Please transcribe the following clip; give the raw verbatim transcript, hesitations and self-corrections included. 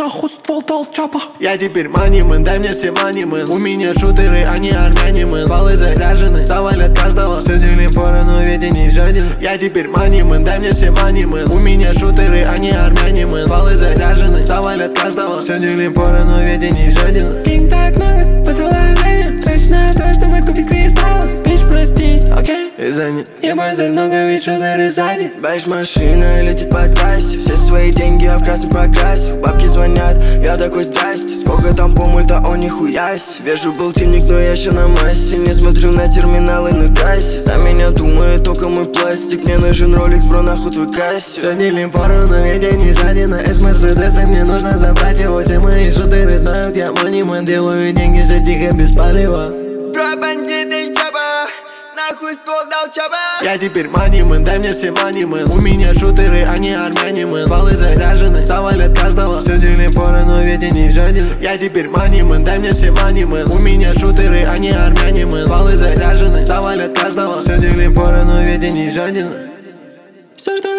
нахуй ствол дал чапа. Я теперь манимэн, дай мне все манимэн. У меня шутеры, они армяне, мэн. Баллы заряжены, завалят каждого. Все делим поровну, ведь и не жаден. Я теперь манимэн, дай мне все манимэн. У меня шутеры, они армяне, мэн. Баллы заряжены, завалят каждого. Все делим поровну, ведь и не жаден. Денег так много, потолание. Трачу на то, чтобы купить кристаллы. Бич, прости, окей? И занят. Не базарь много, ведь шутеры сзади. Бэш машина летит по трассе. Все свои деньги я в красный покрасил. Бабки звонят, я такой здрасте. Сколько там по мульта, о нихуясь. Вижу полтинник, но я еще на массе. Не смотрю на терминалы на кассе. За меня думает только мой пластик. Мне нужен роликс, бро, нахуй твой кассе. Все делим поровну, ведь я не жаден. С Мерседеса мне нужно забрать его. Все мои шутеры знают, я манимэн. Делаю деньги, все тихо, без палева. Бро, бандит Эль Чапа, нахуй ствол дал чапа. Я теперь манимэн, дай мне все манимэн. У меня шутеры, они армяне, мэн. Баллы заряжены, завалят каждого. Все делим поровну, ведь я не жаден. Я теперь манимэн, дай мне все манимэн. У меня шутеры, они армяне, мэн. Баллы заряжены, завалят каждого. Все делим поровну, ведь я не жаден. Все, что